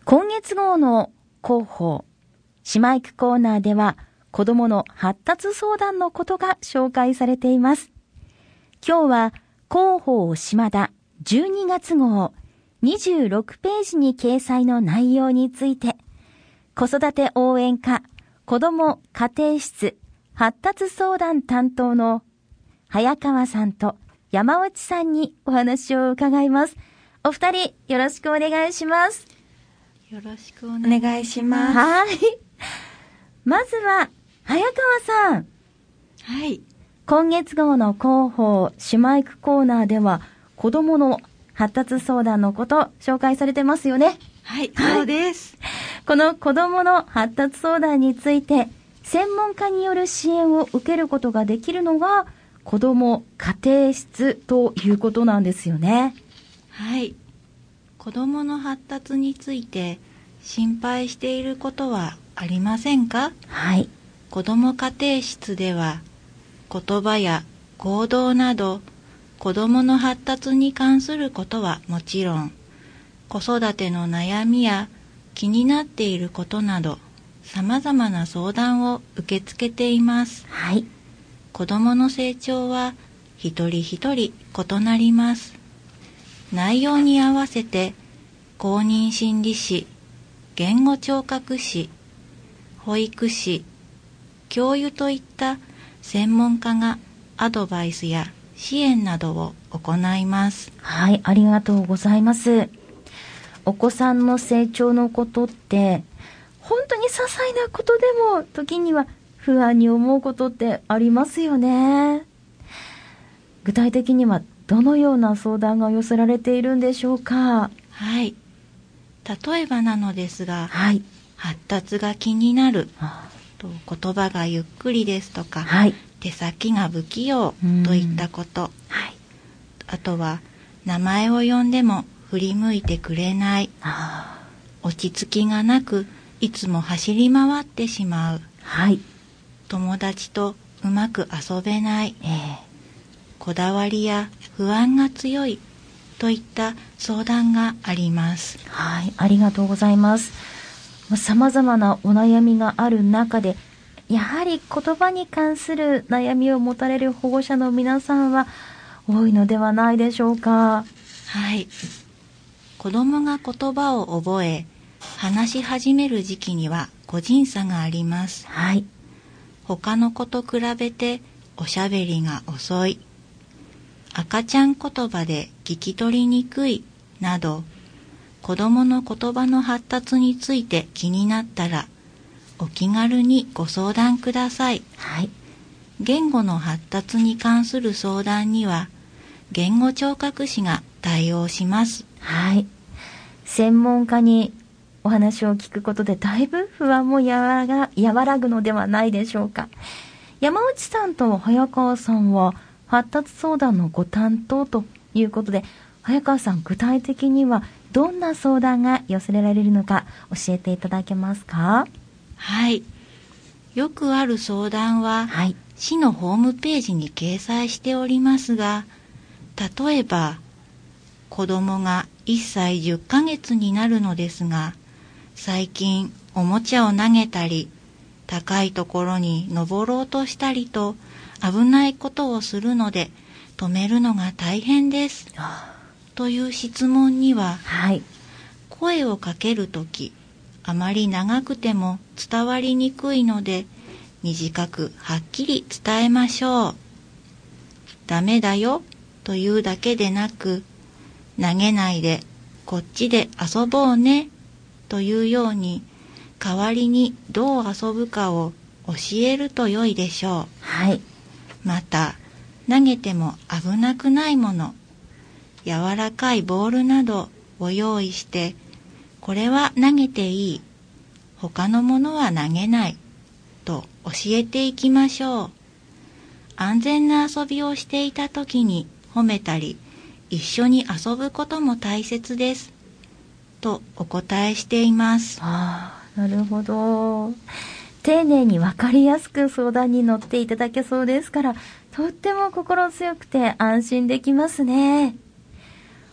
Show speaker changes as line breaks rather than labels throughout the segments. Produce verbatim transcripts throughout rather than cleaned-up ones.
今月号の広報姉妹区コーナーでは子どもの発達相談のことが紹介されています。今日は広報島田じゅうにがつ号にじゅうろくページに掲載の内容について、子育て応援課子ども家庭室発達相談担当の早川さんと山内さんにお話を伺います。お二人よろしくお願いします。
よろしくお願いします。
はい。まずは早川さん。
はい。
今月号の広報姉妹区コーナーでは子どもの発達相談のこと紹介されてますよね。
はい、そうです。
この子どもの発達相談について専門家による支援を受けることができるのが子ども家庭室ということなんですよね。
はい。子どもの発達について心配していることはありませんか？
はい。
子ども家庭室では言葉や行動など子どもの発達に関することはもちろん、子育ての悩みや気になっていることなどさまざまな相談を受け付けています。
はい。
子どもの成長は一人一人異なります。内容に合わせて公認心理士、言語聴覚士、保育士、教諭といった専門家がアドバイスや支援などを行います。
はい、ありがとうございます。お子さんの成長のことって本当に些細なことでも時には不安に思うことってありますよね。具体的にはどのような相談が寄せられているんでしょうか？
はい。例えばなのですが、
はい、
発達が気になると言葉がゆっくりですとか、
はい、
手先が不器用といったこと、
はい、
あとは名前を呼んでも振り向いてくれない、落ち着きがなくいつも走り回ってしまう、
はい、
友達とうまく遊べない、
えー、
こだわりや不安が強いといった相談があります。
はい、ありがとうございます。さまざまなお悩みがある中で、やはり言葉に関する悩みを持たれる保護者の皆さんは多いのではないでしょうか？
はい。子どもが言葉を覚え、話し始める時期には個人差があります。
はい。
他の子と比べておしゃべりが遅い、赤ちゃん言葉で聞き取りにくいなど、子どもの言葉の発達について気になったらお気軽にご相談ください。
はい。
言語の発達に関する相談には言語聴覚士が対応します。
はい。専門家にお話を聞くことでだいぶ不安も和ら、和らぐのではないでしょうか。山内さんと早川さんは発達相談のご担当ということで、早川さん、具体的にはどんな相談が寄せられるのか教えていただけますか？
はい。よくある相談は、
はい、
市のホームページに掲載しておりますが、例えば子供がいっさいじゅっかげつになるのですが、最近おもちゃを投げたり高いところに登ろうとしたりと危ないことをするので止めるのが大変ですという質問には、
はい、
声をかけるときあまり長くても伝わりにくいので短くはっきり伝えましょう。ダメだよというだけでなく、投げないでこっちで遊ぼうねというように代わりにどう遊ぶかを教えると良いでしょう。
はい。
また投げても危なくないもの、柔らかいボールなどを用意して、これは投げていい、他のものは投げないと教えていきましょう。安全な遊びをしていた時に褒めたり、一緒に遊ぶことも大切ですとお答えしています。
ああ、なるほど。丁寧に分かりやすく相談に乗っていただけそうですから、とっても心強くて安心できますね。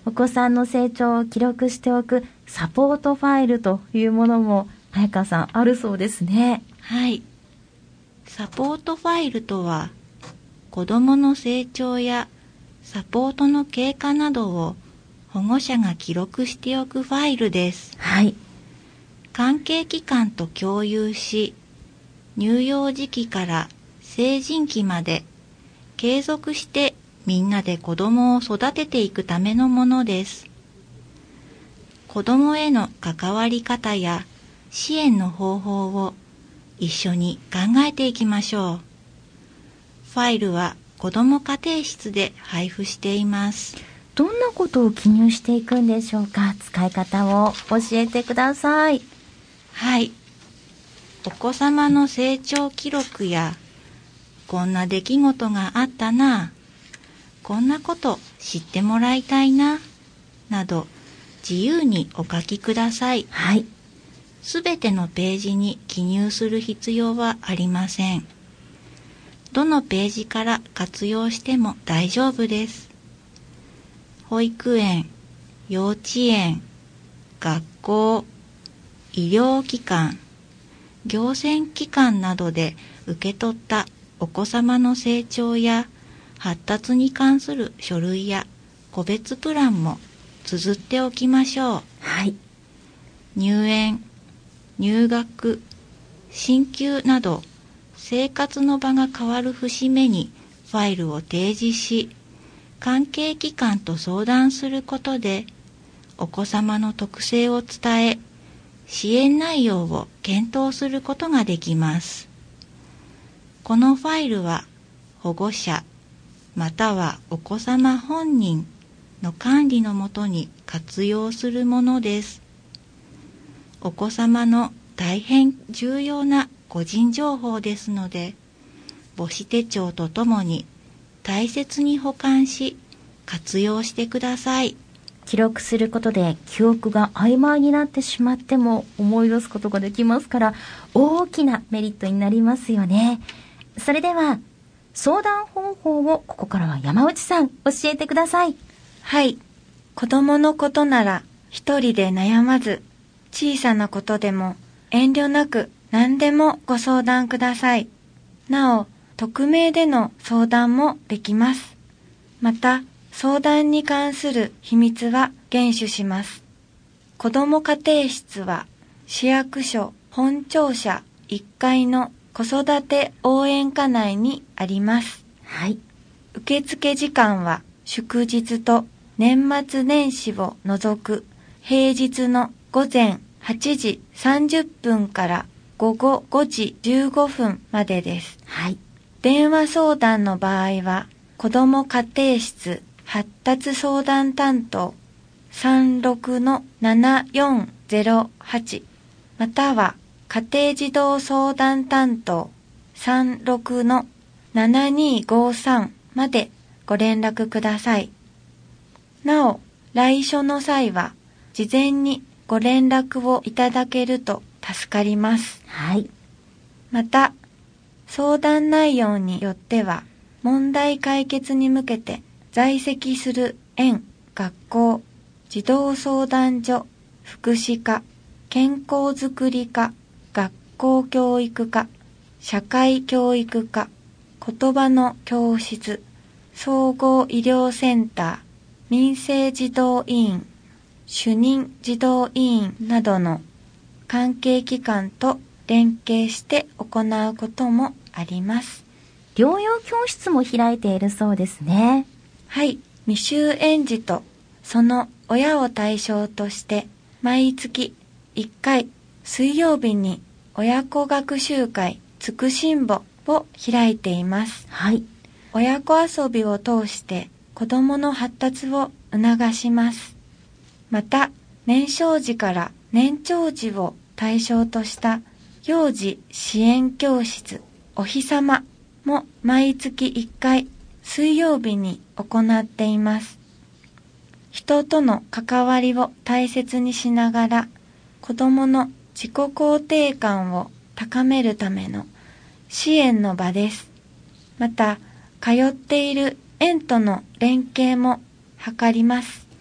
お子さんの成長を記録しておくサポートファイルというものも早川さんあるそうですね。
はい。サポートファイルとは、子どもの成長やサポートの経過などを保護者が記録しておくファイルです。
はい。
関係機関と共有し、乳幼児期から成人期まで継続してみんなで子どもを育てていくためのものです。子どもへの関わり方や支援の方法を一緒に考えていきましょう。ファイルは子ども家庭室で配布しています。
どんなことを記入していくんでしょうか。使い方を教えてください。
はい。お子様の成長記録や、こんな出来事があったな、こんなこと知ってもらいたいな、など自由にお書きください。
はい。
すべてのページに記入する必要はありません。どのページから活用しても大丈夫です。保育園、幼稚園、学校、医療機関、行政機関などで受け取ったお子様の成長や発達に関する書類や個別プランも綴っておきましょう。
はい。
入園、入学、進級など生活の場が変わる節目にファイルを提示し、関係機関と相談することでお子様の特性を伝え、支援内容を検討することができます。このファイルは保護者またはお子様本人の管理のもとに活用するものです。お子様の大変重要な個人情報ですので、母子手帳とともに大切に保管し活用してください。
記録することで記憶が曖昧になってしまっても思い出すことができますから、大きなメリットになりますよね。それでは相談方法をここからは山内さん教えてください。
はい。子供のことなら一人で悩まず、小さなことでも遠慮なく何でもご相談ください。なお、匿名での相談もできます。また、相談に関する秘密は厳守します。子ども家庭室は市役所本庁舎いっかいの子育て応援課内にあります。
はい。
受付時間は祝日と年末年始を除く平日の午前はちじさんじゅっぷんから午後ごじじゅうごふんまでです。
はい。
電話相談の場合は子ども家庭室発達相談担当 さんろくのななよんゼロはち または家庭児童相談担当 さんろくのななにごさん までご連絡ください。なお、来所の際は事前にご連絡をいただけると助かります。
はい。
また、相談内容によっては問題解決に向けて在籍する園、学校、児童相談所、福祉課、健康づくり課、学校教育課、社会教育課、言葉の教室、総合医療センター、民生児童委員、主任児童委員などの関係機関と連携して行うこともあります。
療養教室も開いているそうですね。
はい、未就園児とその親を対象として毎月いっかい水曜日に親子学習会つくしんぼを開いています。
はい。
親子遊びを通して子どもの発達を促します。また、年少児から年長児を対象とした幼児支援教室おひさまも毎月いっかい水曜日に行っています。人との関わりを大切にしながら子どもの自己肯定感を高めるための支援の場です。また、通っている園との連携も図ります。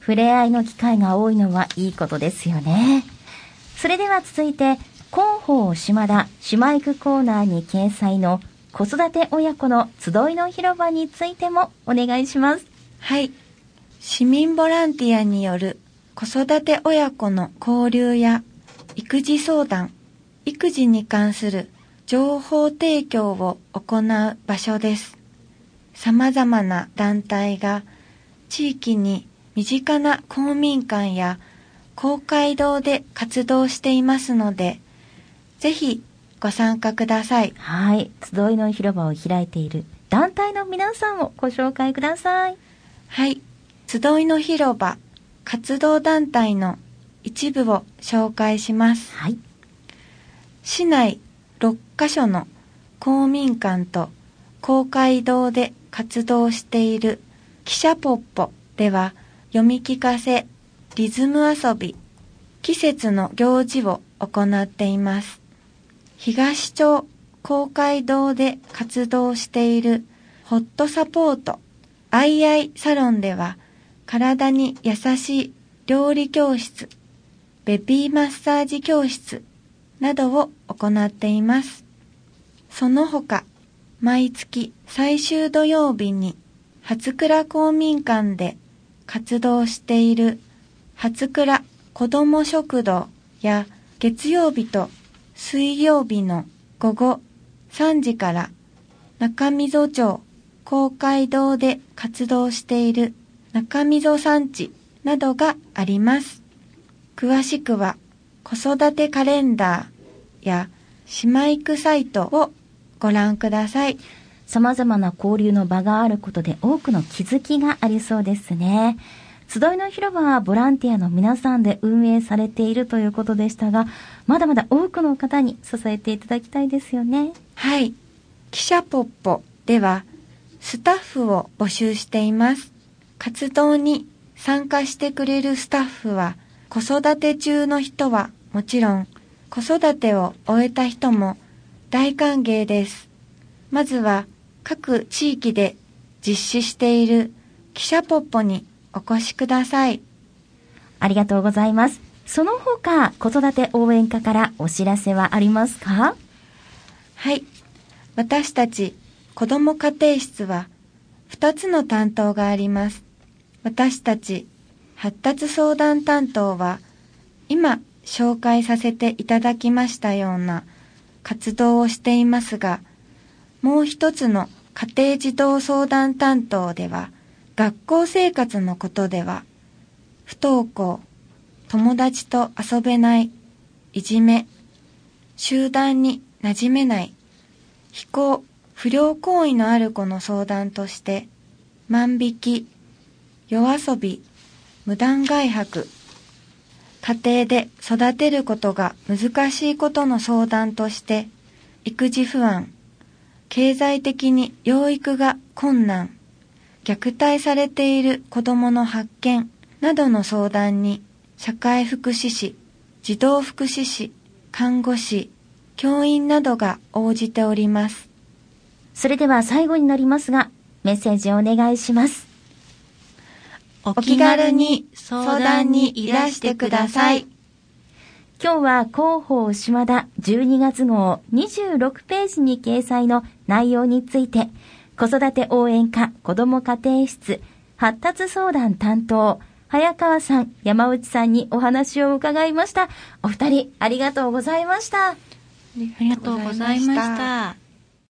触れ合いの機会が多いのはいいことですよね。それでは続いて、広報島田姉妹区コーナーに掲載の子育て親子の集いの広場についてもお願いします。
はい。市民ボランティアによる子育て親子の交流や育児相談、育児に関する情報提供を行う場所です。様々な団体が地域に身近な公民館や公会堂で活動していますので、ぜひご参加ください。
はい。集いの広場を開いている団体の皆さんをご紹介ください。
はい。集いの広場活動団体の一部を紹介します。
はい。
市内ろっかしょの公民館と公会堂で活動している汽車ポッポでは、読み聞かせ、リズム遊び、季節の行事を行っています。東町公会堂で活動しているホットサポート、アイアイサロンでは、体に優しい料理教室、ベビーマッサージ教室などを行っています。その他、毎月最終土曜日に初倉公民館で活動している初倉子ども食堂や、月曜日と水曜日の午後さんじから中溝町公会堂で活動している中溝産地などがあります。詳しくは子育てカレンダーや姉妹区サイトをご覧ください。
様々な交流の場があることで多くの気づきがありそうですね。集いの広場はボランティアの皆さんで運営されているということでしたが、まだまだ多くの方に支えていただきたいですよね。
はい。汽車ポッポではスタッフを募集しています。活動に参加してくれるスタッフは、子育て中の人はもちろん、子育てを終えた人も大歓迎です。まずは各地域で実施している汽車ポッポにお越しください。
ありがとうございます。その他、子育て応援課からお知らせはありますか？
はい。私たち子ども家庭室はふたつの担当があります。私たち発達相談担当は、今紹介させていただきましたような活動をしていますが、もう一つの家庭児童相談担当では、学校生活のことでは、不登校、友達と遊べない、いじめ、集団に馴染めない、非行、不良行為のある子の相談として、万引き、夜遊び、無断外泊、家庭で育てることが難しいことの相談として、育児不安、経済的に養育が困難、虐待されている子どもの発見などの相談に、社会福祉士、児童福祉士、看護師、教員などが応じております。
それでは最後になりますが、メッセージをお願いします。
お気軽に相談にいらしてください。
今日は広報島田じゅうにがつ号にじゅうろくページに掲載の内容について、子育て応援課子ども家庭室発達相談担当早川さん、山内さんにお話を伺いました。お二人ありがとうございました。
ありがとうございました。